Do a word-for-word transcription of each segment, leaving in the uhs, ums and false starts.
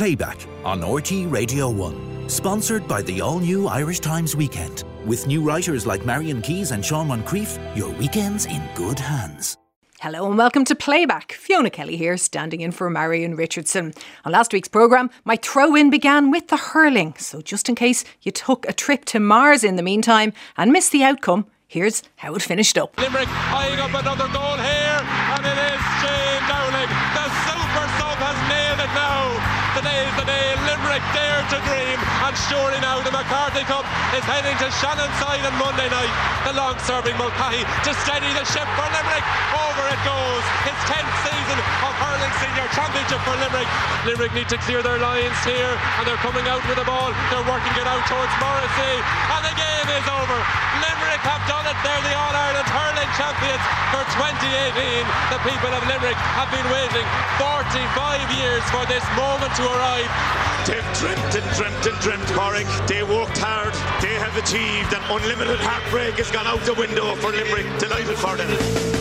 Playback on R T Radio one. Sponsored by the all-new Irish Times Weekend. With new writers like Marion Keyes and Sean Moncrief, your weekend's in good hands. Hello and welcome to Playback. Fiona Kelly here, standing in for Marion Richardson. On last week's programme, my throw-in began with the hurling. So just in case you took a trip to Mars in the meantime and missed the outcome, here's how it finished up. Limerick eyeing up another goal here, and it is Shane Dowling. The super sub has nailed it now. Today's the day Limerick dare to dream, and surely now the McCarthy Cup is heading to Shannon's side on Monday night. The long-serving Mulcahy to steady the ship for Limerick. Over it goes. His tenth season of hurling senior championship for Limerick. Limerick need to clear their lines here, and they're coming out with the ball. They're working it out towards Morrissey, and the game is over. Limerick have done it. They're the All-Ireland hurling champions for twenty eighteen. The people of Limerick have been waiting forty-five years for this moment to arrive. They've dreamt and dreamt and dreamt, Corrick. They worked hard. They have achieved, and unlimited heartbreak has gone out the window for Limerick. Delighted for them.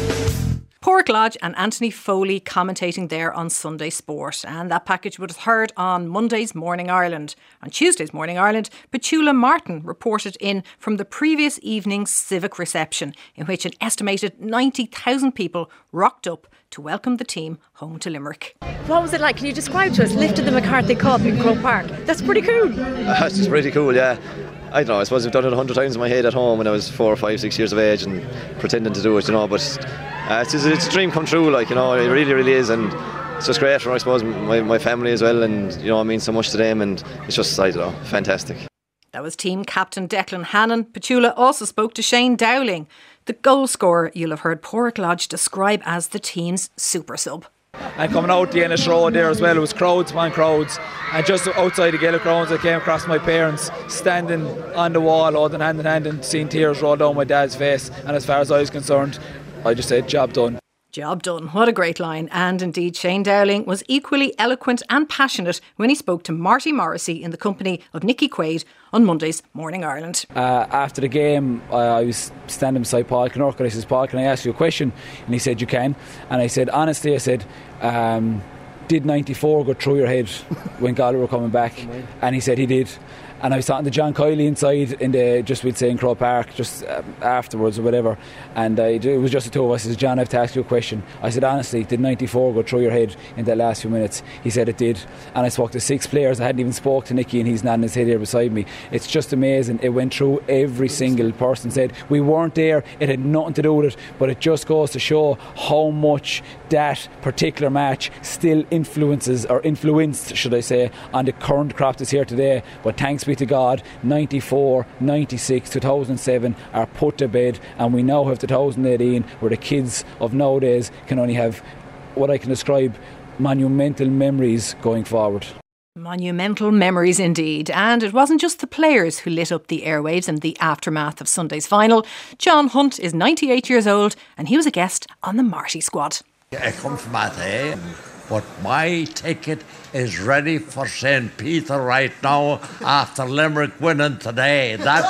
Pádraig Lodge and Anthony Foley commentating there on Sunday Sport, and that package was heard on Monday's Morning Ireland. On Tuesday's Morning Ireland, Petula Martin reported in from the previous evening's civic reception, in which an estimated ninety thousand people rocked up to welcome the team home to Limerick. What was it like? Can you describe to us lifting the McCarthy Cup in Croke Park? That's pretty cool. That's just pretty cool, yeah. I don't know, I suppose I've done it a hundred times in my head at home when I was four or five, six years of age and pretending to do it, you know, but uh, it's, just, it's a dream come true, like, you know, it really, really is, and it's just great for, I suppose, my, my family as well, and, you know, it means so much to them, and it's just, I don't know, fantastic. That was team captain Declan Hannon. Petula also spoke to Shane Dowling, the goal scorer you'll have heard Pádraig Lodge describe as the team's super sub. And coming out the Ennis Road there as well, it was crowds upon crowds, and just outside the Gaelic grounds I came across my parents standing on the wall holding hand in hand and seeing tears roll down my dad's face, and as far as I was concerned, I just said job done. Job done. What a great line. And indeed, Shane Dowling was equally eloquent and passionate when he spoke to Marty Morrissey in the company of Nicky Quaid on Monday's Morning Ireland. Uh, after the game, uh, I was standing beside Paul Kinnork, and I said, Paul, can I ask you a question? And he said, you can. And I said, honestly, I said, um, did ninety-four go through your head when Galway were coming back? And he said he did. And I was talking to John Kiley inside in the, just we'd say in Croke Park, just um, afterwards or whatever. And uh, it was just the two of us. He said, John, I have to ask you a question. I said, honestly, did ninety-four go through your head in that last few minutes? He said it did. And I spoke to six players. I hadn't even spoke to Nicky, and he's nodding his head here beside me. It's just amazing. It went through every single person. Said, we weren't there. It had nothing to do with it. But it just goes to show how much that particular match still influences, or influenced, should I say, on the current crop that's here today. But thanks be to God, ninety-four, ninety-six, two thousand seven are put to bed, and we now have two thousand eighteen, where the kids of nowadays can only have what I can describe monumental memories going forward. Monumental memories indeed. And it wasn't just the players who lit up the airwaves in the aftermath of Sunday's final. John Hunt is ninety-eight years old, and he was a guest on the Marty squad. I come from Athay, but my ticket is ready for Saint Peter right now after Limerick winning today. That's.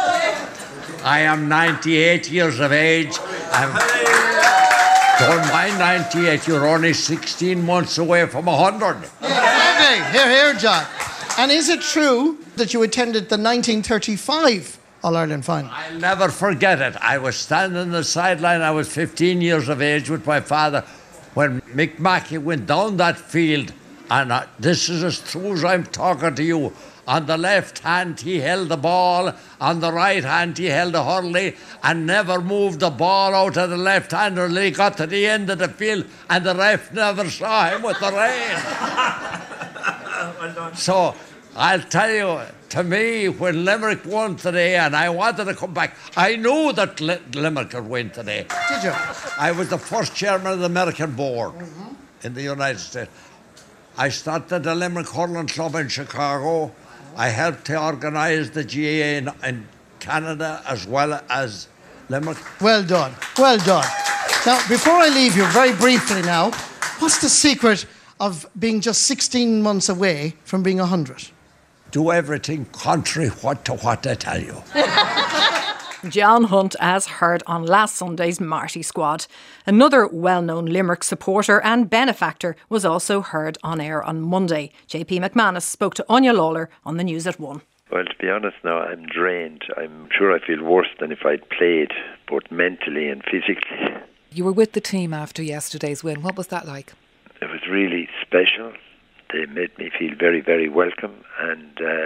I am ninety-eight years of age. I'm, don't mind ninety-eight, you're only sixteen months away from one hundred. Okay, here, here, John. And is it true that you attended the nineteen thirty-five All-Ireland final? I'll never forget it. I was standing on the sideline. I was fifteen years of age with my father when Mick Mackey went down that field, and uh, this is as true as I'm talking to you. On the left hand he held the ball, on the right hand he held the hurley, and never moved the ball out of the left hand until he got to the end of the field, and the ref never saw him with the rain. Well done. So I'll tell you, to me, when Limerick won today, and I wanted to come back, I knew that Li- Limerick would win today. Did you? I was the first chairman of the American board Mm-hmm. in the United States. I started the Limerick Hurling Club in Chicago. I helped to organise the G A A in, in Canada as well as Limerick. Well done, well done. Now, before I leave you, very briefly now, what's the secret of being just sixteen months away from being one hundred? Do everything contrary what to what I tell you. John Hunt as heard on last Sunday's Marty Squad. Another well-known Limerick supporter and benefactor was also heard on air on Monday. J P McManus spoke to Anya Lawler on the News at One. Well, to be honest now, I'm drained. I'm sure I feel worse than if I'd played, both mentally and physically. You were with the team after yesterday's win. What was that like? It was really special. They made me feel very, very welcome, and uh,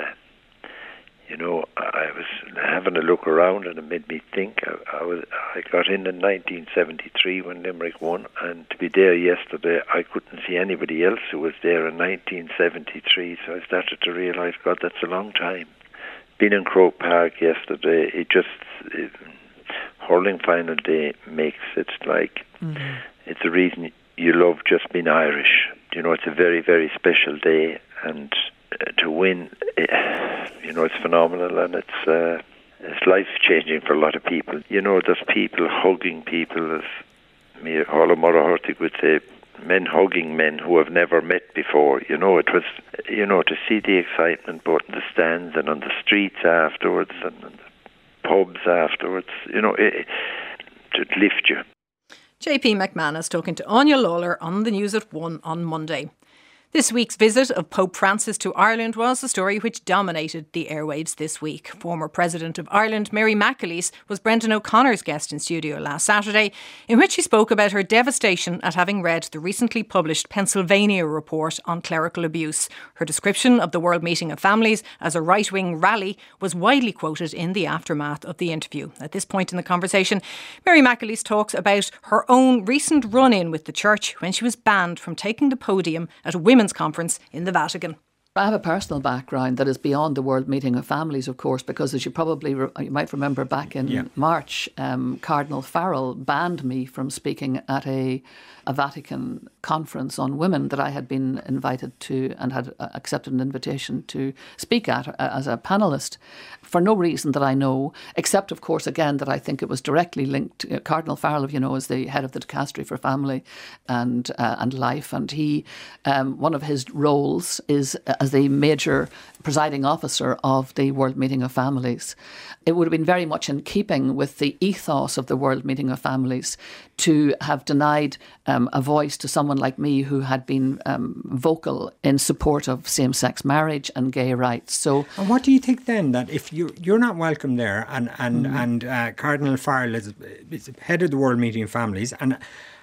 you know, I was having a look around, and it made me think. I, I was I got in in nineteen seventy-three when Limerick won, and to be there yesterday, I couldn't see anybody else who was there in nineteen seventy-three. So I started to realise, God, that's a long time. Being in Croke Park yesterday, it just it, hurling final day makes it like mm-hmm. it's a reason you love just being Irish. You know, it's a very, very special day, and uh, to win, uh, you know, it's phenomenal, and it's uh, it's life-changing for a lot of people. You know, there's people hugging people, as me, Harla Murrah Hurtig would say, men hugging men who have never met before. You know, it was, you know, to see the excitement both in the stands and on the streets afterwards and in the pubs afterwards, you know, it, it lift you. J P McManus talking to Anya Lawler on the News at One on Monday. This week's visit of Pope Francis to Ireland was the story which dominated the airwaves this week. Former President of Ireland, Mary McAleese, was Brendan O'Connor's guest in studio last Saturday, in which she spoke about her devastation at having read the recently published Pennsylvania report on clerical abuse. Her description of the World Meeting of Families as a right-wing rally was widely quoted in the aftermath of the interview. At this point in the conversation, Mary McAleese talks about her own recent run-in with the church when she was banned from taking the podium at a women's conference in the Vatican. I have a personal background that is beyond the World Meeting of Families, of course, because as you probably re- you might remember back in yeah. March, um, Cardinal Farrell banned me from speaking at a, a Vatican conference on women that I had been invited to and had uh, accepted an invitation to speak at uh, as a panellist, for no reason that I know, except, of course, again, that I think it was directly linked to uh, Cardinal Farrell, you know, is the head of the Dicastery for Family and uh, and Life, and he, um, one of his roles is uh, as the major presiding officer of the World Meeting of Families. It would have been very much in keeping with the ethos of the World Meeting of Families to have denied um, a voice to someone like me who had been um, vocal in support of same-sex marriage and gay rights. So, and what do you think then, that if you you're not welcome there, and and mm-hmm. and uh, Cardinal Farrell is, is head of the World Meeting of Families, and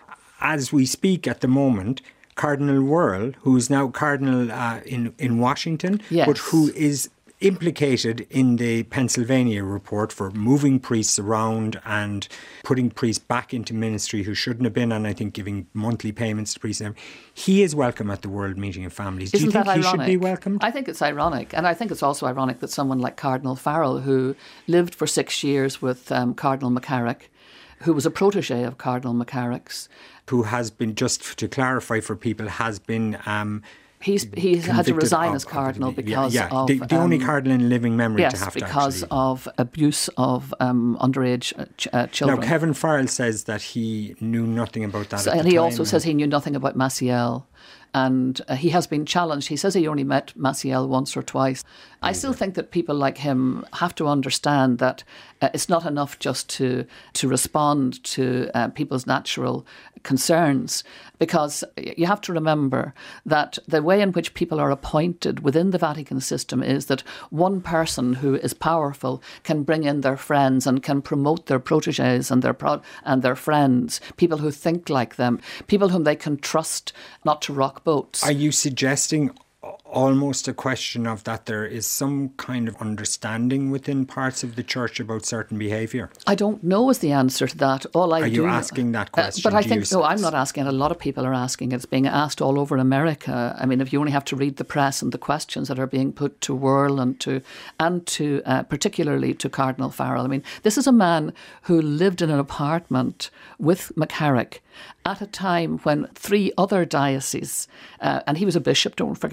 as we speak at the moment, Cardinal Wuerl, who is now Cardinal uh, in, in Washington, yes. but who is implicated in the Pennsylvania report for moving priests around and putting priests back into ministry who shouldn't have been, and I think giving monthly payments to priests. He is welcome at the World Meeting of Families. Isn't Do you think that he ironic? should be welcomed? I think it's ironic. And I think it's also ironic that someone like Cardinal Farrell, who lived for six years with um, Cardinal McCarrick, who was a protege of Cardinal McCarrick's, who has been, just to clarify for people, has been... Um, He's he's had to resign of, as cardinal of, because yeah, yeah. of... The, the um, only cardinal in living memory yes, to have to because actually... of abuse of um, underage uh, ch- uh, children. Now, Kevin Farrell says that he knew nothing about that so, at And the he time, also and... says he knew nothing about Maciel. And uh, he has been challenged. He says he only met Maciel once or twice. I still think that people like him have to understand that uh, it's not enough just to to respond to uh, people's natural concerns, because you have to remember that the way in which people are appointed within the Vatican system is that one person who is powerful can bring in their friends and can promote their proteges and their pro- and their friends, people who think like them, people whom they can trust not to rock boats. Are you suggesting almost a question of that there is some kind of understanding within parts of the church about certain behaviour? I don't know is the answer to that. All I Are do you asking that question? Uh, but I do think, no, I'm not asking it. A lot of people are asking it. It's being asked all over America. I mean, if you only have to read the press and the questions that are being put to Wuerl and to, and to uh, particularly to Cardinal Farrell. I mean, this is a man who lived in an apartment with McCarrick at a time when three other dioceses, uh, and he was a bishop, don't forget he was a bishop,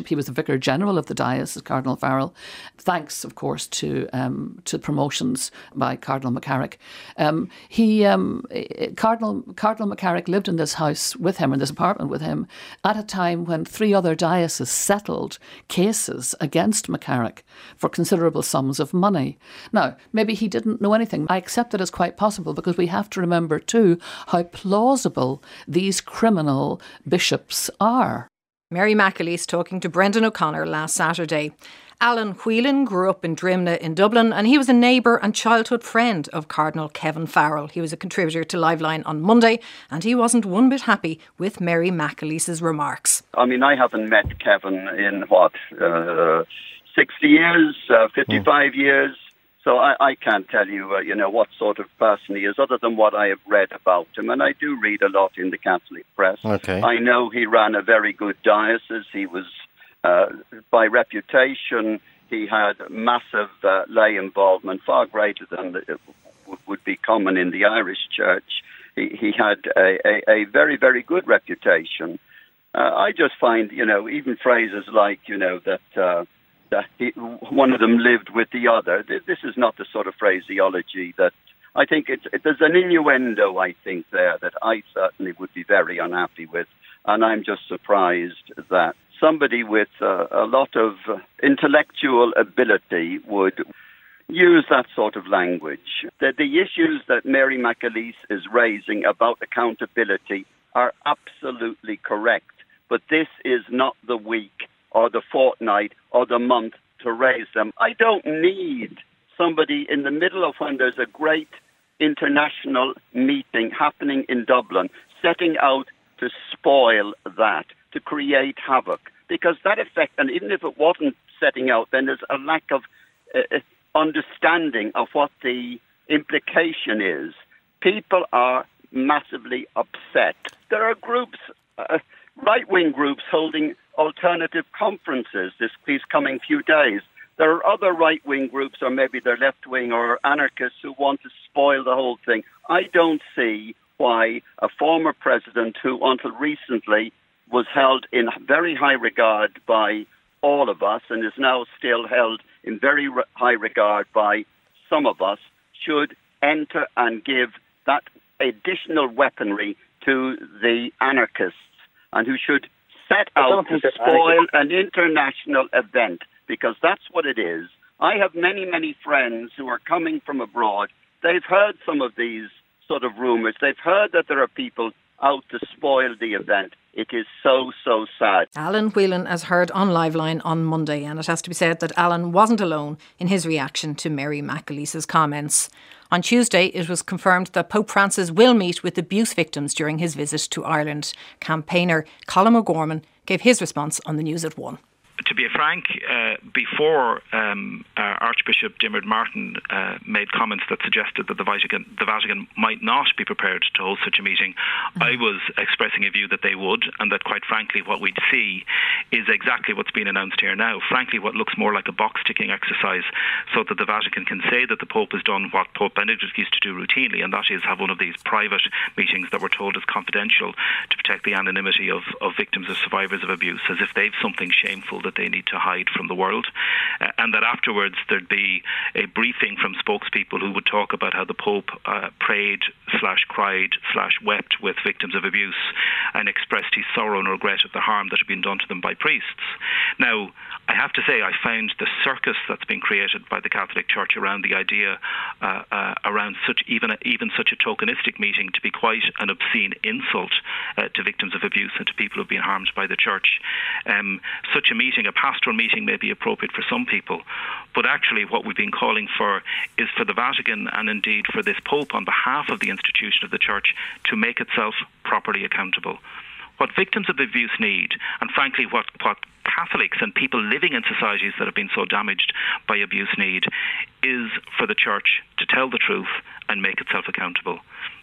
Bishop. He was the Vicar General of the diocese, Cardinal Farrell, thanks, of course, to um, to promotions by Cardinal McCarrick. Um, he um, Cardinal Cardinal McCarrick lived in this house with him, in this apartment with him, at a time when three other dioceses settled cases against McCarrick for considerable sums of money. Now, maybe he didn't know anything. I accept it as quite possible, because we have to remember too how plausible these criminal bishops are. Mary McAleese talking to Brendan O'Connor last Saturday. Alan Whelan grew up in Drimna in Dublin, and he was a neighbour and childhood friend of Cardinal Kevin Farrell. He was a contributor to Liveline on Monday, and he wasn't one bit happy with Mary McAleese's remarks. I mean, I haven't met Kevin in, what, uh, sixty years, uh, fifty-five mm. years. So I, I can't tell you, uh, you know, what sort of person he is, other than what I have read about him. And I do read a lot in the Catholic press. Okay. I know he ran a very good diocese. He was, uh, by reputation, he had massive uh, lay involvement, far greater than the, w- would be common in the Irish Church. He, he had a, a, a very, very good reputation. Uh, I just find, you know, even phrases like, you know, that... Uh, that he, one of them lived with the other. This is not the sort of phraseology that I think it's, it, there's an innuendo, I think, there that I certainly would be very unhappy with. And I'm just surprised that somebody with uh, a lot of intellectual ability would use that sort of language. The, the issues that Mary McAleese is raising about accountability are absolutely correct. But this is not the week or the fortnight or the month to raise them. I don't need somebody in the middle of when there's a great international meeting happening in Dublin setting out to spoil that, to create havoc. Because that effect, and even if it wasn't setting out, then there's a lack of uh, understanding of what the implication is. People are massively upset. There are groups, uh, right-wing groups holding alternative conferences this these coming few days. There are other right-wing groups, or maybe they're left-wing or anarchists, who want to spoil the whole thing. I don't see why a former president who until recently was held in very high regard by all of us and is now still held in very re- high regard by some of us should enter and give that additional weaponry to the anarchists, and who should set out to spoil an international event, because that's what it is. I have many, many friends who are coming from abroad. They've heard some of these sort of rumours. They've heard that there are people out to spoil the event. It is so, so sad. Alan Whelan, as heard on Liveline on Monday, and it has to be said that Alan wasn't alone in his reaction to Mary McAleese's comments. On Tuesday, it was confirmed that Pope Francis will meet with abuse victims during his visit to Ireland. Campaigner Colin O'Gorman gave his response on the news at one. To be frank, uh, before um, uh, Archbishop Diarmuid Martin uh, made comments that suggested that the Vatican, the Vatican might not be prepared to host such a meeting, mm-hmm. I was expressing a view that they would, and that quite frankly what we'd see is exactly what's been announced here now. Frankly, what looks more like a box-ticking exercise, so that the Vatican can say that the Pope has done what Pope Benedict used to do routinely, and that is have one of these private meetings that we're told is confidential to protect the anonymity of, of victims or survivors of abuse, as if they've something shameful that they need to hide from the world, uh, and that afterwards there'd be a briefing from spokespeople who would talk about how the Pope uh, prayed slash cried slash wept with victims of abuse and expressed his sorrow and regret at the harm that had been done to them by priests. Now, I have to say I found the circus that's been created by the Catholic Church around the idea uh, uh, around such even a, even such a tokenistic meeting to be quite an obscene insult uh, to victims of abuse and to people who have been harmed by the Church. Um, such a meeting, a pastoral meeting, may be appropriate for some people, but actually what we've been calling for is for the Vatican, and indeed for this Pope on behalf of the institution of the Church, to make itself properly accountable. What victims of abuse need, and frankly what, what Catholics and people living in societies that have been so damaged by abuse need, is for the Church to tell the truth and make itself accountable.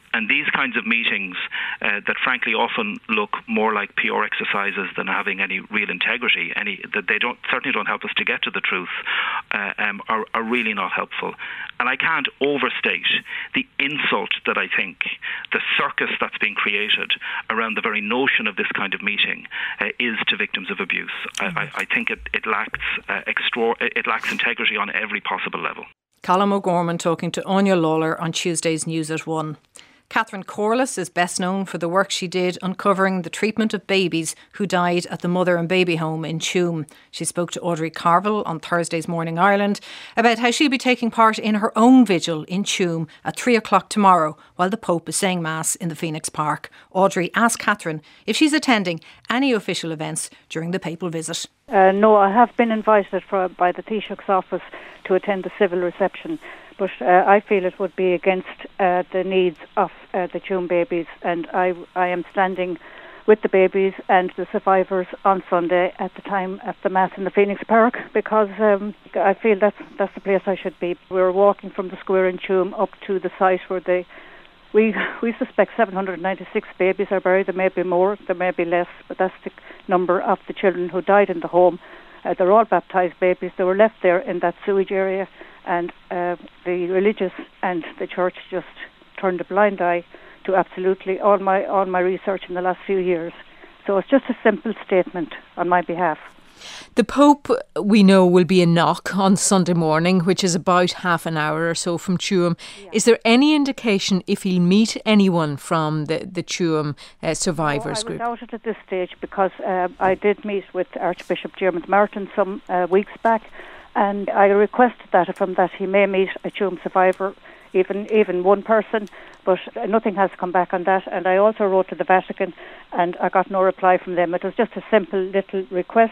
And these kinds of meetings uh, that frankly often look more like P R exercises than having any real integrity, any that they don't certainly don't help us to get to the truth, uh, um, are, are really not helpful. And I can't overstate the insult that I think, the circus that's being created around the very notion of this kind of meeting uh, is to victims of abuse. Mm-hmm. I, I think it, it lacks uh, extra, it lacks integrity on every possible level. Colm O'Gorman talking to Anya Lawler on Tuesday's News at One. Catherine Corless is best known for the work she did uncovering the treatment of babies who died at the Mother and Baby Home in Tuam. She spoke to Audrey Carville on Thursday's Morning Ireland about how she'll be taking part in her own vigil in Tuam at three o'clock tomorrow while the Pope is saying Mass in the Phoenix Park. Audrey asked Catherine if she's attending any official events during the papal visit. Uh, no, I have been invited for, by the Taoiseach's office to attend the civil reception. But uh, I feel it would be against uh, the needs of uh, the Tuam babies, and I, I am standing with the babies and the survivors on Sunday at the time of the Mass in the Phoenix Park, because um, I feel that's that's the place I should be. We were walking from the square in Tuam up to the site where they, we we suspect seven hundred ninety-six babies are buried. There may be more, there may be less, but that's the number of the children who died in the home. Uh, they're all baptised babies. They were left there in that sewage area. And uh, the religious and the church just turned a blind eye to absolutely all my all my research in the last few years. So it's just a simple statement on my behalf. The Pope, we know, will be in Knock on Sunday morning, which is about half an hour or so from Tuam. Yeah. Is there any indication if he'll meet anyone from the, the Tuam uh, survivors no, group? I doubt it at this stage, because uh, I did meet with Archbishop Diarmuid Martin some uh, weeks back. And I requested that from that he may meet a Tuam survivor, even even one person, but nothing has come back on that. And I also wrote to the Vatican, and I got no reply from them. It was just a simple little request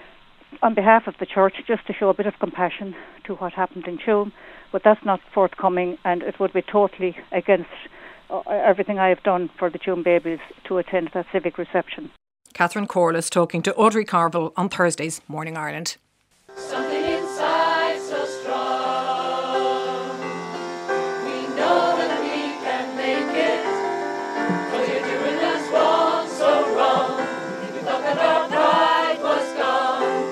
on behalf of the Church, just to show a bit of compassion to what happened in Tuam. But that's not forthcoming, and it would be totally against uh, everything I have done for the Tuam babies to attend that civic reception. Catherine Corless talking to Audrey Carville on Thursday's Morning Ireland. Something inside so strong. We know that we can make it. Cause you're doing us wrong, so wrong. We thought that our pride was gone.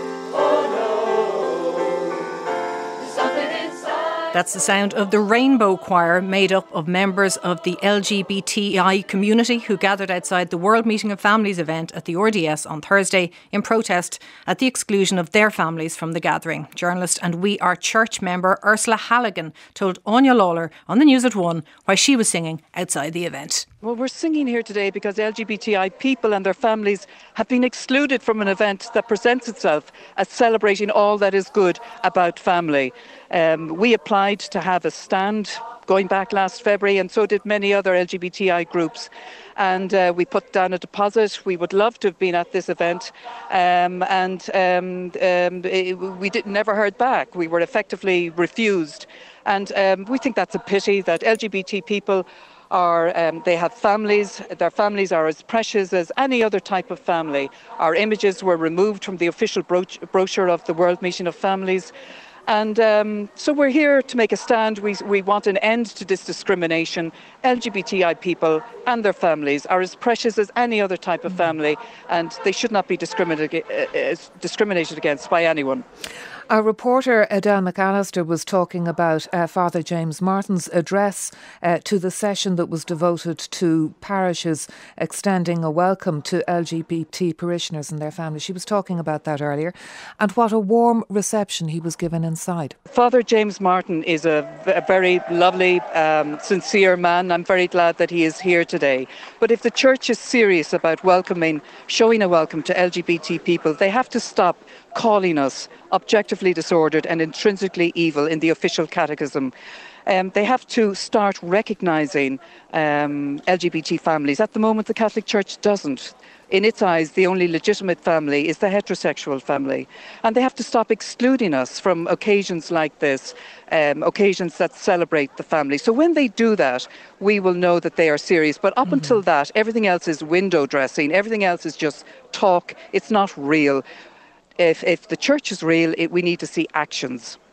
Oh no. There's something inside. That's the sound of the Rainbow Choir, made up of members of the L G B T I community who gathered outside the World Meeting of Families event at the R D S on Thursday in protest at the exclusion of their families from the gathering. Journalist and We Are Church member Ursula Halligan told Anya Lawler on the News at One why she was singing outside the event. Well, we're singing here today because L G B T I people and their families have been excluded from an event that presents itself as celebrating all that is good about family. Um, we applied to have a stand going back last February, and so did many other L G B T I groups. And uh, we put down a deposit. We would love to have been at this event, um, and um, um, it, we did, never heard back. We were effectively refused. And um, we think that's a pity that L G B T people are, um, they have families. Their families are as precious as any other type of family. Our images were removed from the official broch- brochure of the World Meeting of Families. And um, so we're here to make a stand. We, we want an end to this discrimination. L G B T I people and their families are as precious as any other type of family, and they should not be discriminated, uh, discriminated against by anyone. Our reporter Adele McAllister was talking about uh, Father James Martin's address uh, to the session that was devoted to parishes extending a welcome to L G B T parishioners and their families. She was talking about that earlier, and what a warm reception he was given inside. Father James Martin is a, a very lovely, um, sincere man. I'm very glad that he is here today. But if the Church is serious about welcoming, showing a welcome to L G B T people, they have to stop calling us objectively disordered and intrinsically evil in the official catechism. Um, they have to start recognising um, L G B T families. At the moment, the Catholic Church doesn't. In its eyes, the only legitimate family is the heterosexual family. And they have to stop excluding us from occasions like this, um, occasions that celebrate the family. So when they do that, we will know that they are serious. But up mm-hmm. until that, everything else is window dressing. Everything else is just talk. It's not real. If, if the Church is real, it, we need to see actions.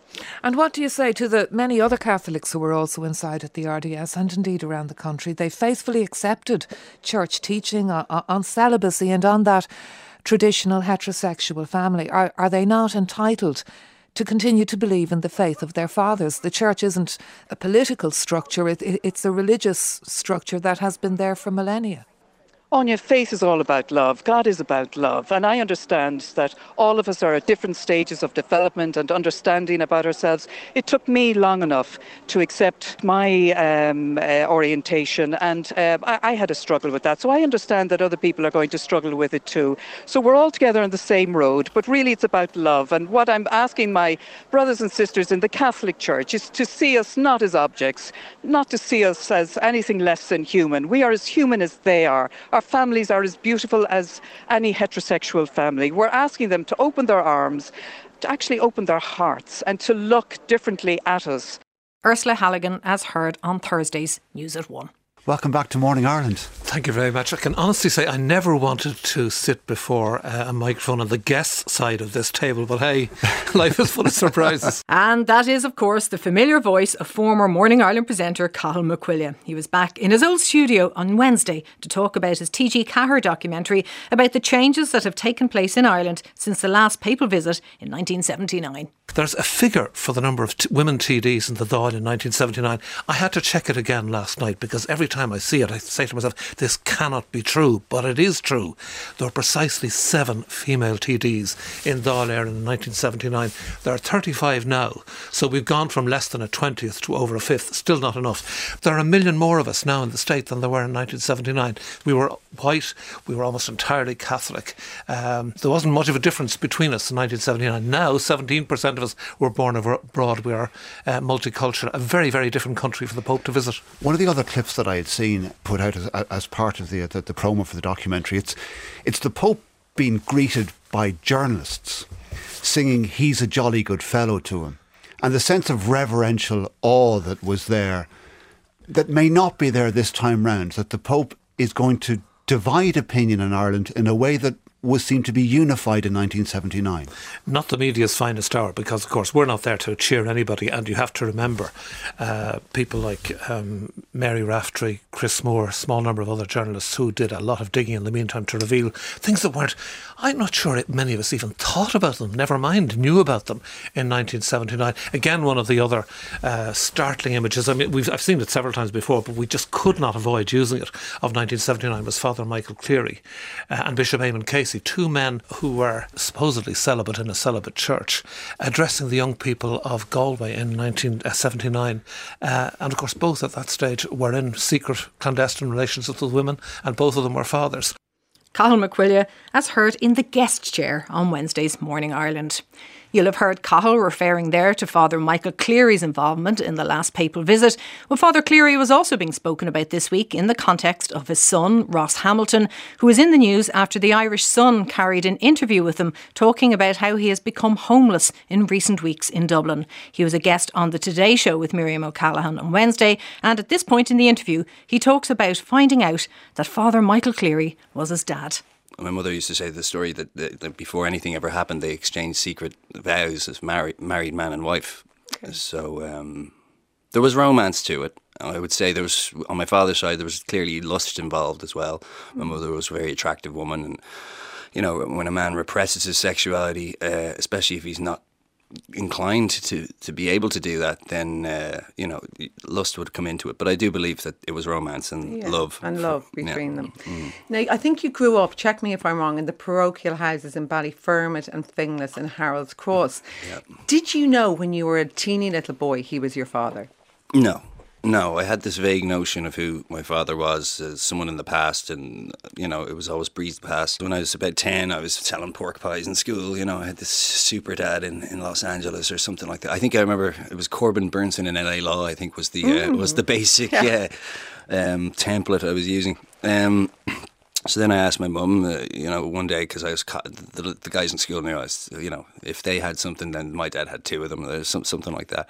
And what do you say to the many other Catholics who were also inside at the R D S and indeed around the country? They faithfully accepted church teaching on, on celibacy and on that traditional heterosexual family. Are, are they not entitled to continue to believe in the faith of their fathers? The church isn't a political structure, it, it, it's a religious structure that has been there for millennia. Anya, faith is all about love. God is about love. And I understand that all of us are at different stages of development and understanding about ourselves. It took me long enough to accept my um, uh, orientation, and uh, I, I had a struggle with that. So I understand that other people are going to struggle with it too. So we're all together on the same road, but really it's about love. And what I'm asking my brothers and sisters in the Catholic Church is to see us not as objects, not to see us as anything less than human. We are as human as they are. Our families are as beautiful as any heterosexual family. We're asking them to open their arms, to actually open their hearts and to look differently at us. Ursula Halligan, as heard on Thursday's News at One. Welcome back to Morning Ireland. Thank you very much. I can honestly say I never wanted to sit before uh, a microphone on the guest side of this table, but hey, life is full of surprises. And that is, of course, the familiar voice of former Morning Ireland presenter Cathal McQuillia. He was back in his old studio on Wednesday to talk about his T G Cahir documentary about the changes that have taken place in Ireland since the last papal visit in nineteen seventy-nine. There's a figure for the number of t- women T Ds in the Dáil in nineteen seventy-nine. I had to check it again last night because every time I see it, I say to myself, this cannot be true, but it is true. There were precisely seven female T Ds in Dáil Éireann in nineteen seventy-nine. There are thirty-five now, so we've gone from less than a twentieth to over a fifth. Still not enough. There are a million more of us now in the state than there were in nineteen seventy-nine. We were white, we were almost entirely Catholic. Um, there wasn't much of a difference between us in nineteen seventy-nine. Now, seventeen percent of us were born abroad. We are uh, multicultural, a very, very different country for the Pope to visit. One of the other clips that I had seen put out as, as part of the, the the promo for the documentary, it's it's the Pope being greeted by journalists singing "He's a Jolly Good Fellow" to him, and the sense of reverential awe that was there that may not be there this time round, that the Pope is going to divide opinion in Ireland in a way that was seen to be unified in nineteen seventy-nine. Not the media's finest hour, because of course we're not there to cheer anybody, and you have to remember uh, people like um, Mary Raftery, Chris Moore, a small number of other journalists who did a lot of digging in the meantime to reveal things that weren't, I'm not sure it, many of us even thought about them, never mind knew about them in nineteen seventy-nine. Again, one of the other uh, startling images, I mean we've, I've seen it several times before, but we just could not avoid using it, of nineteen seventy-nine was Father Michael Cleary uh, and Bishop Eamon Casey, two men who were supposedly celibate in a celibate church, addressing the young people of Galway in nineteen seventy-nine. Uh, and of course, both at that stage were in secret, clandestine relationships with women, and both of them were fathers. Cathal McQuillia, as heard in the guest chair on Wednesday's Morning Ireland. You'll have heard Cathal referring there to Father Michael Cleary's involvement in the last papal visit. Well, Father Cleary was also being spoken about this week in the context of his son, Ross Hamilton, who was in the news after the Irish Sun carried an interview with him talking about how he has become homeless in recent weeks in Dublin. He was a guest on the Today Show with Miriam O'Callaghan on Wednesday, and at this point in the interview, he talks about finding out that Father Michael Cleary was his dad. My mother used to say the story that, that, that before anything ever happened, they exchanged secret vows as married married man and wife. Okay. So um, there was romance to it. I would say there was, on my father's side, there was clearly lust involved as well. My mother was a very attractive woman, and you know, when a man represses his sexuality, uh, especially if he's not inclined to to be able to do that, then uh, you know, lust would come into it. But I do believe that it was romance and yeah, love and love between yeah. them. Mm. Now, I think you grew up, check me if I'm wrong, in the parochial houses in Ballyfermot and Finglas and Harold's Cross. Yeah. Did you know when you were a teeny little boy he was your father? No. No, I had this vague notion of who my father was as someone in the past, and, you know, it was always breezed past. When I was about ten, I was selling pork pies in school. You know, I had this super dad in, in Los Angeles or something like that. I think I remember it was Corbin Burnson in L A Law, I think was the uh, was the basic yeah. Yeah, um, template I was using. Um, so then I asked my mum, uh, you know, one day, because I was ca- the, the guys in school knew I was, you know, if they had something, then my dad had two of them, or some, something like that.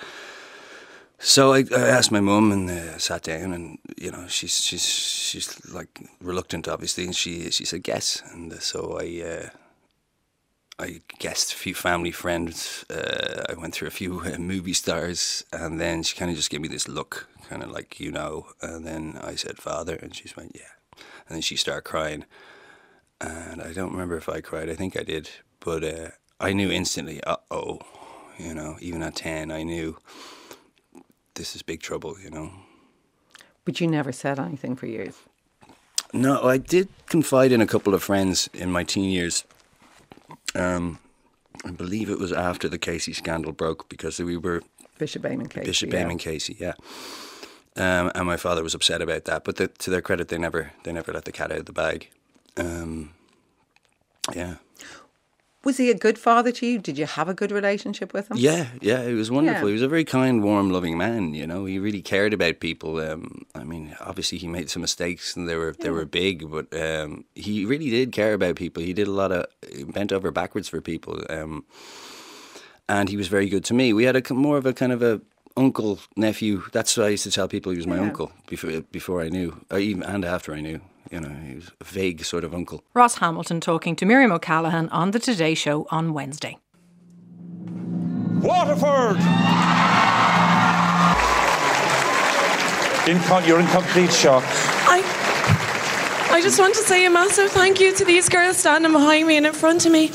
So I, I asked my mum and uh, sat down, and you know, she's she's she's like reluctant, obviously, and she she said yes, and uh, so I uh, I guessed a few family friends. Uh, I went through a few uh, movie stars, and then she kind of just gave me this look, kind of like, you know. And then I said, "Father," and she just went, "Yeah." And then she started crying, and I don't remember if I cried. I think I did, but uh, I knew instantly. Uh oh, you know. Even at ten, I knew this is big trouble, you know. But you never said anything for years. No, I did confide in a couple of friends in my teen years. Um, I believe it was after the Casey scandal broke, because we were Bishop Eamon Casey. Bishop yeah. Eamon Casey, yeah. Um, and my father was upset about that, but the, to their credit, they never they never let the cat out of the bag. Um, yeah. Was he a good father to you? Did you have a good relationship with him? Yeah, yeah, he was wonderful. Yeah. He was a very kind, warm, loving man. You know, he really cared about people. Um, I mean, obviously he made some mistakes, and they were they were big, but um, he really did care about people. He did a lot of he bent over backwards for people, um, and he was very good to me. We had a more of a kind of a uncle nephew. That's what I used to tell people. He was my Yeah. uncle before before I knew, or even and after I knew. You know, he was a vague sort of uncle. Ross Hamilton talking to Miriam O'Callaghan on the Today Show on Wednesday. Waterford! In con- you're in complete shock. I, I just want to say a massive thank you to these girls standing behind me and in front of me.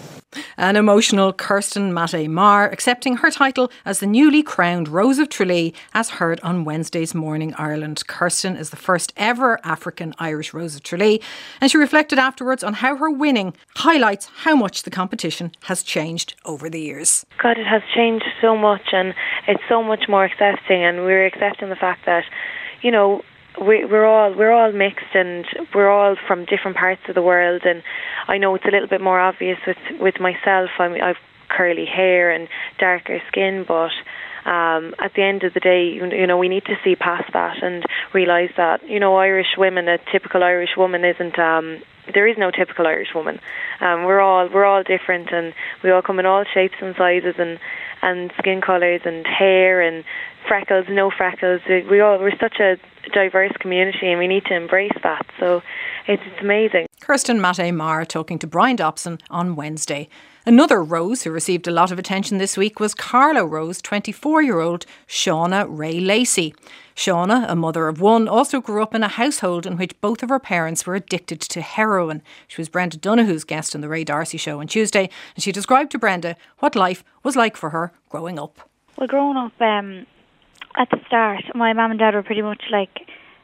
An emotional Kirsten Maté Marr accepting her title as the newly crowned Rose of Tralee, as heard on Wednesday's Morning Ireland. Kirsten is the first ever African-Irish Rose of Tralee, and she reflected afterwards on how her winning highlights how much the competition has changed over the years. God, it has changed so much, and it's so much more accepting, and we're accepting the fact that, you know, we, we're all we're all mixed, and we're all from different parts of the world. And I know it's a little bit more obvious with with myself. I mean, I've curly hair and darker skin, but um, at the end of the day, you, you know, we need to see past that and realise that, you know, Irish women, a typical Irish woman isn't. Um, there is no typical Irish woman. Um, we're all we're all different, and we all come in all shapes and sizes, and and skin colours and hair and freckles, no freckles. We all we're such a diverse community, and we need to embrace that. So it's, it's amazing. Kirsten Maté Marr talking to Brian Dobson on Wednesday. Another Rose who received a lot of attention this week was Carlow Rose twenty-four-year-old Shauna Ray Lacey. Shauna, a mother of one, also grew up in a household in which both of her parents were addicted to heroin. She was Brenda Donoghue's guest on the Ray D'Arcy Show on Tuesday, and she described to Brenda what life was like for her growing up. Well, growing up, um, at the start, my mum and dad were pretty much like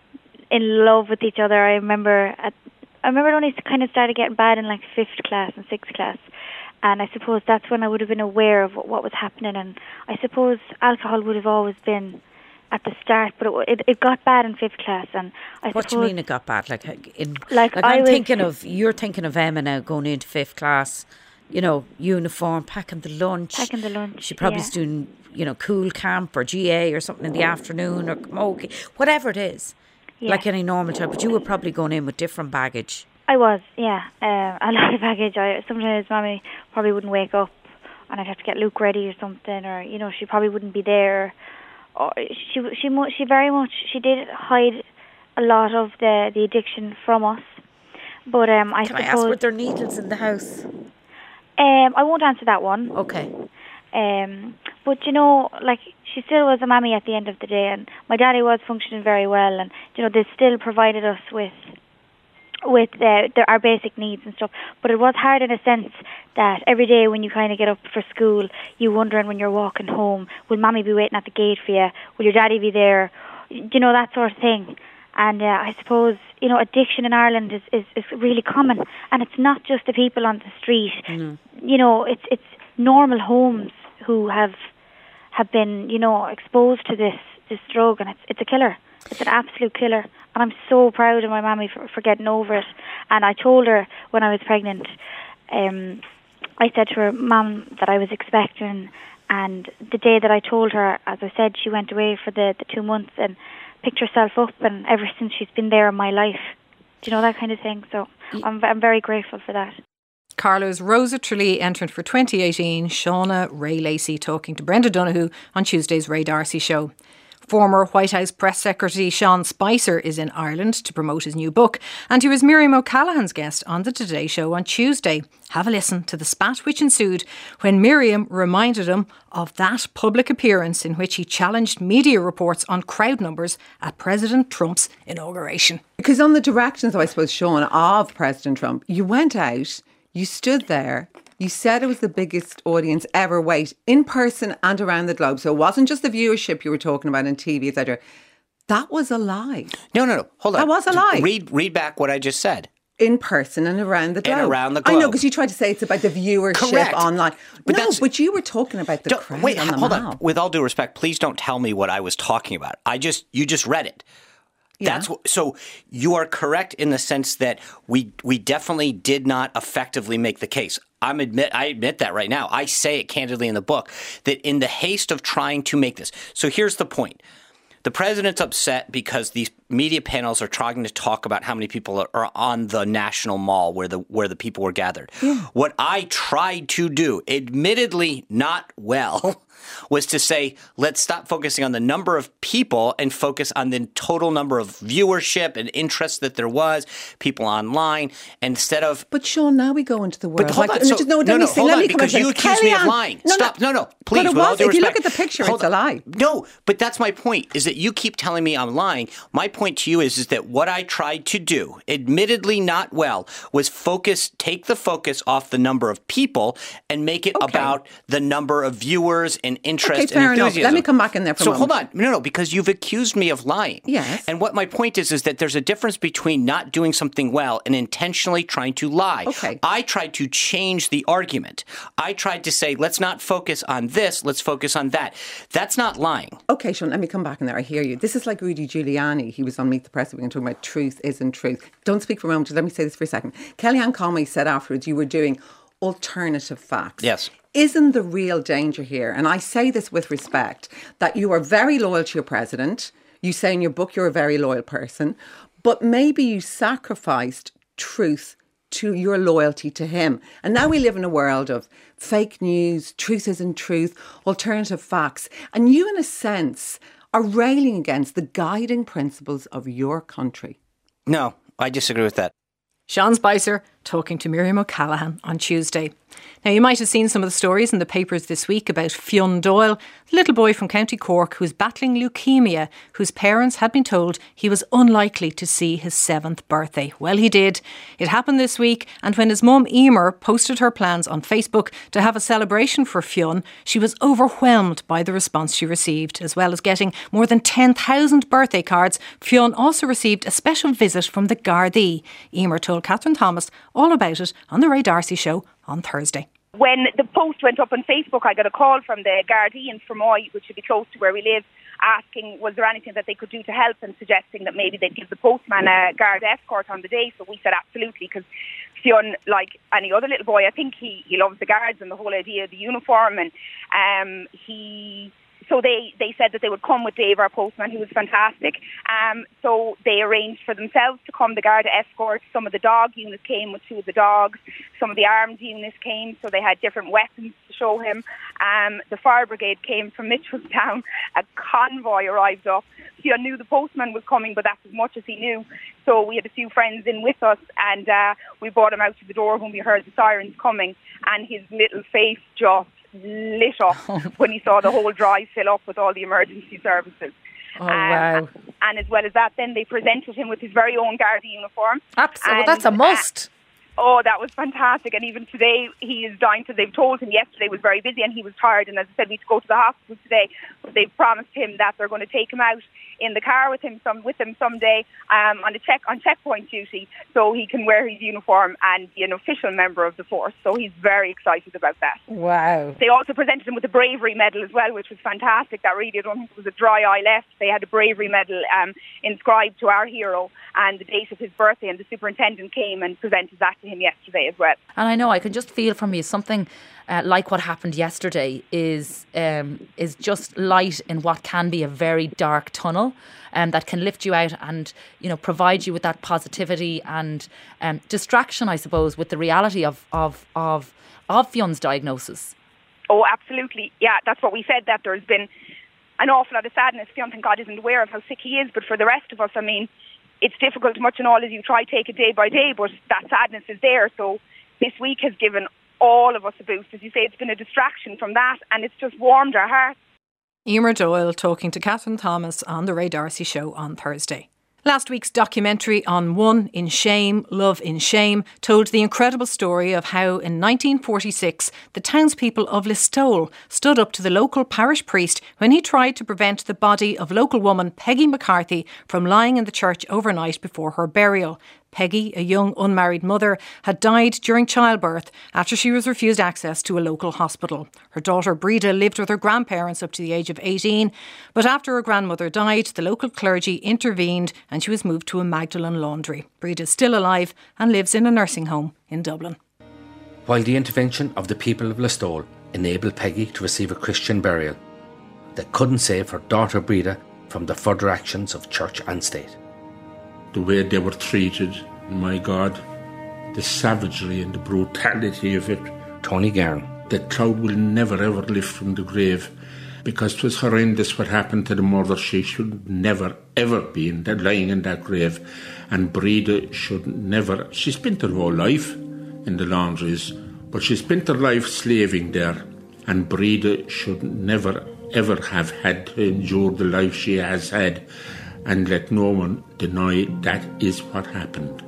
in love with each other. I remember, at, I remember it only kind of started getting bad in like fifth class and sixth class. And I suppose that's when I would have been aware of what was happening. And I suppose alcohol would have always been at the start, but it, it, it got bad in fifth class. And I what suppose, do you mean it got bad? Like, in, like, like I I'm was, thinking of, you're thinking of Emma now going into fifth class, you know, uniform, packing the lunch. Packing the lunch, She probably yeah. was doing, you know, cool camp or G A or something in the afternoon, or camogie, whatever it is, Yeah. like any normal child. But you were probably going in with different baggage. I was, yeah. Um, a lot of baggage. I, sometimes Mommy probably wouldn't wake up, and I'd have to get Luke ready or something, or, you know, she probably wouldn't be there. Or she she mo- she very much she did hide a lot of the, the addiction from us. But um, I Can suppose I ask, were there needles in the house? Um, I won't answer that one. Okay. Um, but you know, like, she still was a mammy at the end of the day, and my daddy was functioning very well, and you know, they still provided us with with uh, the, our basic needs and stuff. But it was hard in a sense that every day when you kind of get up for school, you wondering when you're walking home, will mommy be waiting at the gate for you? Will your daddy be there? You know, that sort of thing. And uh, I suppose, you know, addiction in Ireland is, is, is really common, and it's not just the people on the street. Mm. You know, it's it's normal homes who have have been, you know, exposed to this this drug, and it's it's a killer. It's an absolute killer. And I'm so proud of my mammy for, for getting over it. And I told her when I was pregnant, um, I said to her, Mum, that I was expecting. And the day that I told her, as I said, she went away for the, the two months and picked herself up. And ever since, she's been there in my life. Do you know, that kind of thing? So I'm, I'm very grateful for that. Carlow's Rose of Tralee entrant for twenty eighteen, Shauna Ray Lacey, talking to Brenda Donoghue on Tuesday's Ray D'Arcy Show. Former White House Press Secretary Sean Spicer is in Ireland to promote his new book, and he was Miriam O'Callaghan's guest on the Today Show on Tuesday. Have a listen to the spat which ensued when Miriam reminded him of that public appearance in which he challenged media reports on crowd numbers at President Trump's inauguration. Because on the directions, I suppose, Sean, of President Trump, you went out, you stood there, you said it was the biggest audience ever, wait, in person and around the globe. So it wasn't just the viewership you were talking about on T V, et cetera. That was a lie. No, no, no. Hold on. That was a lie. Read, read back what I just said. In person and around the globe. And around the globe. I know, because you tried to say it's about the viewership Correct. online. But no, that's, but you were talking about the don't, crowd wait, on the hold mall. on. With all due respect, please don't tell me what I was talking about. I just, you just read it. Yeah. That's what, so you are correct in the sense that we we definitely did not effectively make the case. I'm admit I admit that right now. I say it candidly in the book that in the haste of trying to make this. So here's the point. The president's upset because these media panels are trying to talk about how many people are, are on the National Mall where the where the people were gathered. Yeah. What I tried to do, admittedly not well, was to say, let's stop focusing on the number of people and focus on the total number of viewership and interest that there was, people online, instead of... But Sean, now we go into the world. But hold like, on, so, just, no, no, no, see, hold let on, me come because you accused me of lying. No, Stop, no, no, please, but it with all was, due if you respect. look at the picture, hold it's a lie. No, but that's my point, is that you keep telling me I'm lying. My point to you is, is that what I tried to do, admittedly not well, was focus, take the focus off the number of people and make it okay. about the number of viewers and interest okay, and enthusiasm. Enough. Let me come back in there for so a moment. hold on. No, no, because you've accused me of lying. Yes. And what my point is, is that there's a difference between not doing something well and intentionally trying to lie. Okay. I tried to change the argument. I tried to say, let's not focus on this, let's focus on that. That's not lying. Okay, Sean, let me come back in there. I hear you. This is like Rudy Giuliani. He was on Meet the Press. We're going to talk about truth isn't truth. Don't speak for a moment. Just let me say this for a second. Kellyanne Conway said afterwards you were doing alternative facts. Yes. Isn't the real danger here, and I say this with respect, that you are very loyal to your president. You say in your book you're a very loyal person, but maybe you sacrificed truth to your loyalty to him. And now we live in a world of fake news, truth isn't truth, alternative facts. And you, in a sense, are railing against the guiding principles of your country. No, I disagree with that. Sean Spicer talking to Miriam O'Callaghan on Tuesday. Now, you might have seen some of the stories in the papers this week about Fionn Doyle, the little boy from County Cork who's battling leukemia, whose parents had been told he was unlikely to see his seventh birthday. Well, he did. It happened this week, and when his mum Emer posted her plans on Facebook to have a celebration for Fionn, she was overwhelmed by the response she received. As well as getting more than ten thousand birthday cards, Fionn also received a special visit from the Gardaí. Emer told Catherine Thomas all about it on the Ray D'Arcy Show on Thursday. When the post went up on Facebook, I got a call from the Gardaí in Fermoy, which would be close to where we live, asking was there anything that they could do to help and suggesting that maybe they'd give the postman a guard escort on the day. So we said absolutely, because Fionn, like any other little boy, I think he, he loves the guards and the whole idea of the uniform. And um, he... So they, they said that they would come with Dave, our postman, who was fantastic. Um, so they arranged for themselves to come, the Garda escort. Some of the dog units came with two of the dogs. Some of the armed units came, so they had different weapons to show him. Um, the fire brigade came from Mitchellstown. A convoy arrived up. He knew the postman was coming, but that's as much as he knew. So we had a few friends in with us, and uh, we brought him out to the door when we heard the sirens coming, and his little face just lit up when he saw the whole drive fill up with all the emergency services. Oh, wow. Um, and as well as that, then they presented him with his very own Garda uniform. Absolutely, well, that's a must. Uh, oh, that was fantastic. And even today, he is dying to, they've told him yesterday was very busy and he was tired. And as I said, we had to go to the hospital today. But they've promised him that they're going to take him out in the car with him some with him someday um, on a check on checkpoint duty, so he can wear his uniform and be an official member of the force. So he's very excited about that. Wow! They also presented him with a bravery medal as well, which was fantastic. That really, I don't think there was a dry eye left. They had a bravery medal um, inscribed to our hero and the date of his birthday, and the superintendent came and presented that to him yesterday as well. And I know I can just feel from you something uh, like what happened yesterday is um, is just light in what can be a very dark tunnel, and um, that can lift you out and, you know, provide you with that positivity and um, distraction, I suppose, with the reality of of of of Fionn's diagnosis. Oh, absolutely. Yeah, that's what we said, that there's been an awful lot of sadness. Beyond, thank God, isn't aware of how sick he is. But for the rest of us, I mean, it's difficult, much and all as you try to take it day by day, but that sadness is there. So this week has given all of us a boost. As you say, it's been a distraction from that, and it's just warmed our hearts. Emer Doyle talking to Catherine Thomas on the Ray D'Arcy Show on Thursday. Last week's documentary on One in Shame, Love in Shame told the incredible story of how in nineteen forty-six the townspeople of Listowel stood up to the local parish priest when he tried to prevent the body of local woman Peggy McCarthy from lying in the church overnight before her burial. Peggy, a young unmarried mother, had died during childbirth after she was refused access to a local hospital. Her daughter Breda lived with her grandparents up to the age of eighteen, but after her grandmother died, the local clergy intervened and she was moved to a Magdalen laundry. Breda is still alive and lives in a nursing home in Dublin. While the intervention of the people of Listowel enabled Peggy to receive a Christian burial, that couldn't save her daughter Breda from the further actions of church and state. The way they were treated, my God, the savagery and the brutality of it. Tony Garn. The cloud will never ever lift from the grave, because it was horrendous what happened to the mother. She should never ever be in that, lying in that grave, and Breda should never. She spent her whole life in the laundries, but she spent her life slaving there, and Breda should never ever have had to endure the life she has had. And let no one deny that is what happened.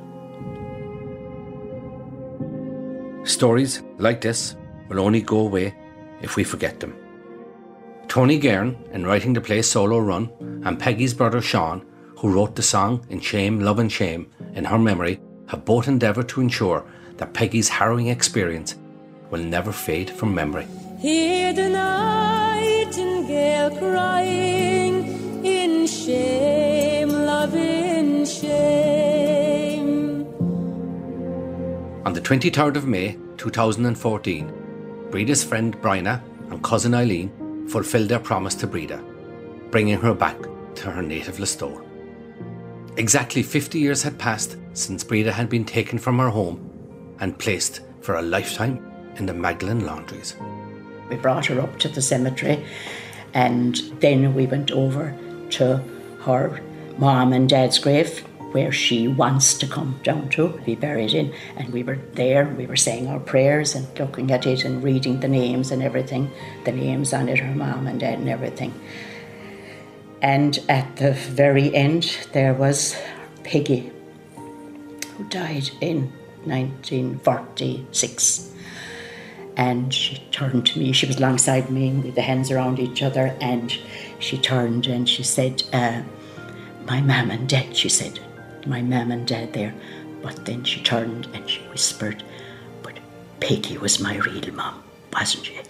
Stories like this will only go away if we forget them. Tony Garn, in writing the play Solo Run, and Peggy's brother Sean, who wrote the song In Shame, Love and Shame, in her memory, have both endeavoured to ensure that Peggy's harrowing experience will never fade from memory. Hear the nightingale crying, in shame, love in shame. On the twenty-third of May two thousand fourteen, Breda's friend Bryna and cousin Eileen fulfilled their promise to Breda, bringing her back to her native Listowel. Exactly fifty years had passed since Breda had been taken from her home and placed for a lifetime in the Magdalen laundries. We brought her up to the cemetery, and then we went over to her mom and dad's grave, where she wants to come down to be buried in. And we were there, we were saying our prayers and looking at it and reading the names and everything, the names on it, her mom and dad and everything. And at the very end, there was Peggy, who died in nineteen forty-six. And she turned to me, she was alongside me with the hands around each other, and she turned and she said, uh, my mum and dad, she said, my mum and dad there. But then she turned and she whispered, but Peggy was my real mum, wasn't she?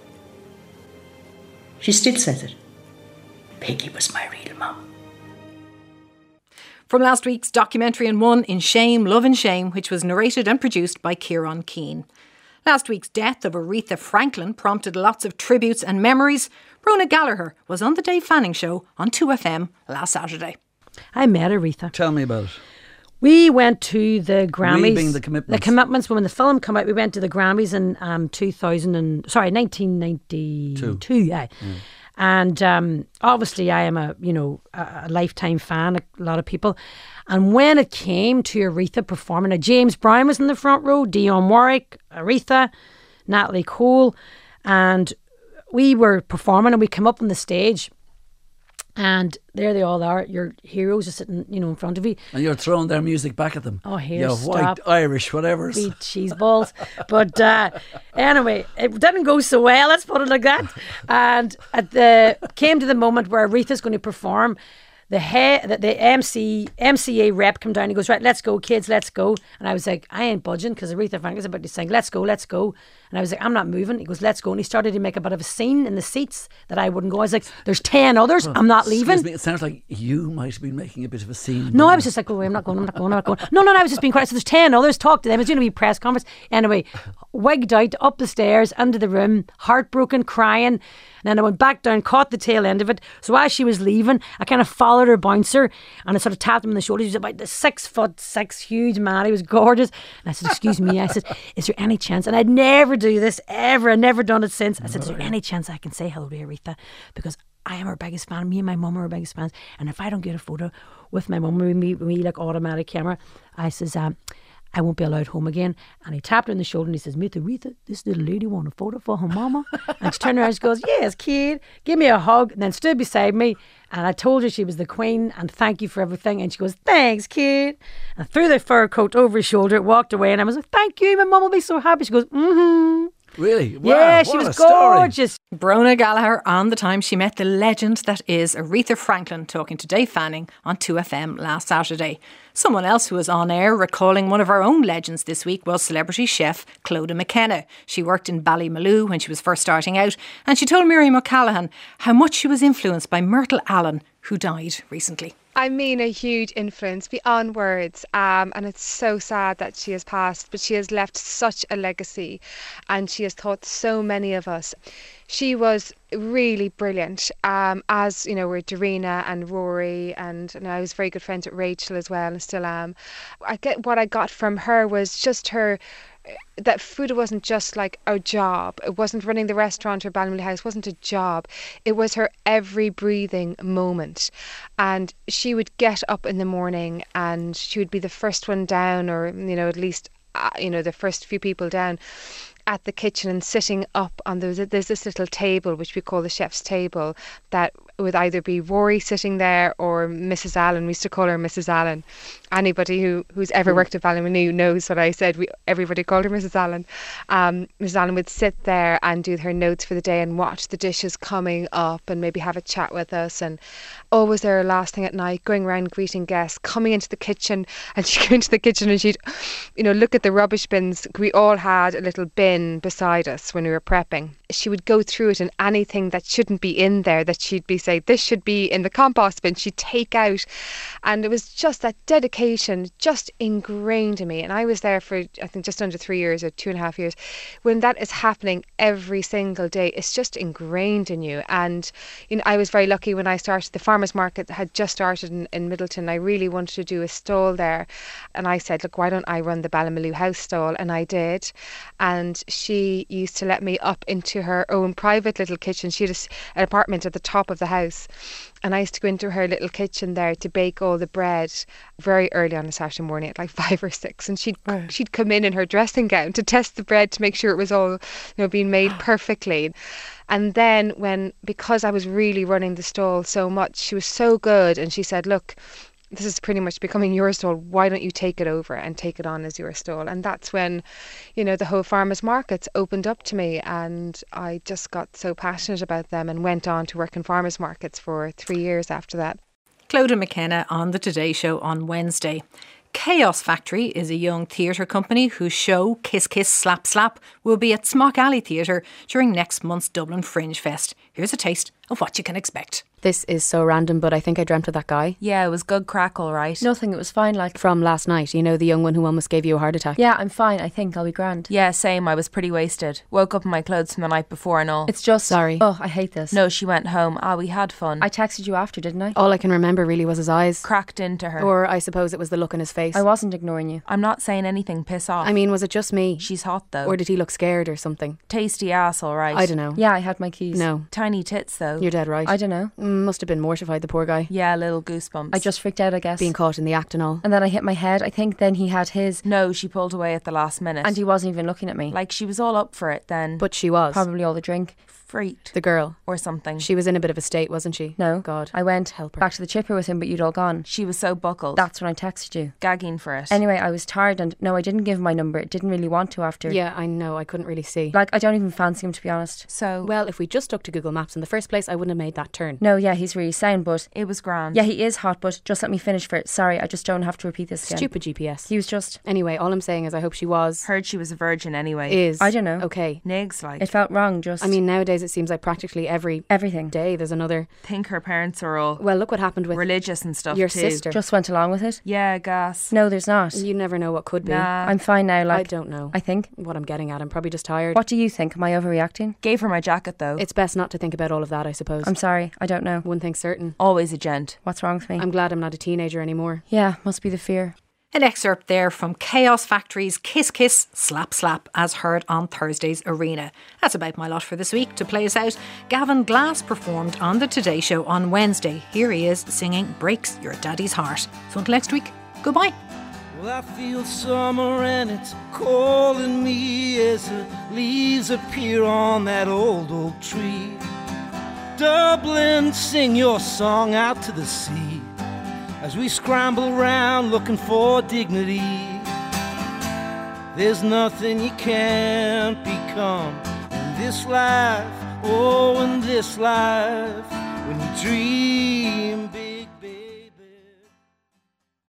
She still says it. Peggy was my real mum. From last week's documentary on One in Shame, Love and Shame, which was narrated and produced by Kieran Keane. Last week's death of Aretha Franklin prompted lots of tributes and memories. Rona Gallagher was on the Dave Fanning Show on two F M last Saturday. I met Aretha. Tell me about it. We went to the Grammys. We being the Commitments. The Commitments. When the film came out, we went to the Grammys in um, two thousand and sorry, nineteen ninety-two. Two. Yeah. Mm. And um, obviously, I am a you know a, a lifetime fan. A lot of people. And when it came to Aretha performing, James Brown was in the front row, Dionne Warwick, Aretha, Natalie Cole, and we were performing, and we came up on the stage. And there they all are. Your heroes are sitting, you know, in front of you. And you're throwing their music back at them. Oh, here, You're stop. white, Irish, whatever. Beat cheese balls. But uh, anyway, it didn't go so well, let's put it like that. And at the came to the moment where Aretha's going to perform. The head, the, the M C, M C A rep come down. He goes, right, let's go, kids, let's go. And I was like, I ain't budging, because Aretha Franklin's about to sing, let's go, let's go. And I was like, I'm not moving. He goes, let's go. And he started to make a bit of a scene in the seats that I wouldn't go. I was like, there's ten others. Well, I'm not leaving. Me, it sounds like you might have been making a bit of a scene. No, I was just like, oh, I'm not going, I'm not going, I'm not going. No, no, no, I was just being quiet. So there's ten others. Talk to them. It's going to be a press conference. Anyway, wigged out, up the stairs, into the room, heartbroken, crying. And then I went back down, caught the tail end of it. So as she was leaving, I kind of followed her bouncer, and I sort of tapped him on the shoulder. He was about the six foot six, huge man. He was gorgeous. And I said, excuse me. I said, is there any chance? And I'd never do this ever. I've never done it since. I said, is there any chance I can say hello to Aretha? Because I am her biggest fan. Me and my mum are her biggest fans. And if I don't get a photo with my mum, with me, with me like automatic camera, I says, um, I won't be allowed home again. And he tapped her in the shoulder and he says, Meet Aretha, this little lady want a photo for her mama? And she turned around and she goes, yes, kid, give me a hug. And then stood beside me. And I told her she was the queen and thank you for everything. And she goes, thanks, kid. And threw the fur coat over his shoulder, walked away. And I was like, thank you, my mum will be so happy. She goes, mm-hmm. Really? Wow, yeah, she what was a story. gorgeous. Brona Gallagher on the time she met the legend that is Aretha Franklin, talking to Dave Fanning on two F M last Saturday. Someone else who was on air recalling one of our own legends this week was celebrity chef Clodagh McKenna. She worked in Ballymaloe when she was first starting out, and she told Miriam O'Callaghan how much she was influenced by Myrtle Allen, who died recently. I mean, a huge influence beyond words, um, and it's so sad that she has passed, but she has left such a legacy and she has taught so many of us. She was really brilliant, um, as, you know, were Darina and Rory, and, and I was very good friends with Rachel as well, and still am. I get what I got from her was just her, that food wasn't just like a job. It wasn't running the restaurant or Ballymaloe House. It wasn't a job. It was her every breathing moment. And she would get up in the morning and she would be the first one down, or, you know, at least, uh, you know, the first few people down at the kitchen, and sitting up on those, there's this little table which we call the chef's table, that would either be Rory sitting there or Missus Allen. We used to call her Missus Allen. Anybody who, who's ever worked at Ballymaloe knows what I said. We, everybody called her Missus Allen. Um, Missus Allen would sit there and do her notes for the day and watch the dishes coming up and maybe have a chat with us, and always there last thing at night, going around greeting guests, coming into the kitchen, and she'd go into the kitchen and she'd, you know, look at the rubbish bins. We all had a little bin beside us when we were prepping. She would go through it, and anything that shouldn't be in there, that she'd be say, this should be in the compost bin, she'd take out. And it was just that dedication just ingrained in me. And I was there for, I think, just under three years or two and a half years. When that is happening every single day, it's just ingrained in you. And, you know, I was very lucky when I started the farmers market that had just started in, in Middleton. I really wanted to do a stall there. And I said, look, why don't I run the Ballymaloe House stall? And I did. And she used to let me up into her own private little kitchen. She had a, an apartment at the top of the house, and I used to go into her little kitchen there to bake all the bread very early on a Saturday morning at like five or six, and she'd right. she'd come in in her dressing gown to test the bread to make sure it was all, you know, being made perfectly. And then when, because I was really running the stall so much, she was so good, and she said, look, this is pretty much becoming your stall. Why don't you take it over and take it on as your stall? And that's when, you know, the whole farmers markets opened up to me, and I just got so passionate about them and went on to work in farmers markets for three years after that. Clodagh McKenna on the Today Show on Wednesday. Chaos Factory is a young theatre company whose show Kiss Kiss Slap Slap will be at Smock Alley Theatre during next month's Dublin Fringe Fest. Here's a taste of what you can expect. This is so random, but I think I dreamt of that guy. Yeah, it was good crack, all right. Nothing, it was fine, like from last night. You know, the young one who almost gave you a heart attack. Yeah, I'm fine. I think I'll be grand. Yeah, same. I was pretty wasted. Woke up in my clothes from the night before and all. It's just... Sorry. Oh, I hate this. No, she went home. Ah, we had fun. I texted you after, didn't I? All I can remember really was his eyes. Cracked into her. Or I suppose it was the look in his face. I wasn't ignoring you. I'm not saying anything. Piss off. I mean, was it just me? She's hot, though. Or did he look scared or something? Tasty ass, all right. I don't know. Yeah, I had my keys. No. Tiny tits, though. You're dead right. I don't know. Mm, must have been mortified, the poor guy. Yeah, little goosebumps. I just freaked out, I guess. Being caught in the act and all. And then I hit my head. I think then he had his. No, she pulled away at the last minute. And he wasn't even looking at me. Like, she was all up for it then. But she was. Probably all the drink. Freaked. The girl. Or something. She was in a bit of a state, wasn't she? No. God. I went help her. back to the chipper with him, but you'd all gone. She was so buckled. That's when I texted you. Gagging for it. Anyway, I was tired, and no, I didn't give my number. It didn't really want to after. Yeah, I know. I couldn't really see. Like, I don't even fancy him, to be honest. So. Well, if we just stuck to Google Maps in the first place, I wouldn't have made that turn. No, yeah, he's really sound, but. It was grand. Yeah, he is hot, but just let me finish for it. Sorry, I just don't have to repeat this again. Stupid G P S. He was just. Anyway, all I'm saying is I hope she was. Heard she was a virgin anyway. Is. I don't know. Okay. Nigs, like. It felt wrong, just. I mean, nowadays it seems like practically every. Everything. Day there's another. Think her parents are all. Well, look what happened with. Religious and stuff your too. sister. Just went along with it. Yeah, gas. No, there's not. You never know what could be. Nah. I'm fine now, like. I don't know. I think. What I'm getting at. I'm probably just tired. What do you think? Am I overreacting? Gave her my jacket though. It's best not to think about all of that, I suppose. I'm sorry. I don't know. One thing's certain. Always a gent. What's wrong with me? I'm glad I'm not a teenager anymore. Yeah, must be the fear. An excerpt there from Chaos Factory's Kiss Kiss Slap Slap as heard on Thursday's Arena. That's about my lot for this week. To play us out, Gavin Glass performed on The Today Show on Wednesday. Here he is singing Breaks Your Daddy's Heart. So until next week, goodbye. Well, I feel summer and it's calling me as the leaves appear on that old oak tree. Dublin, sing your song out to the sea as we scramble around looking for dignity. There's nothing you can't become in this life, oh, in this life, when you dream big.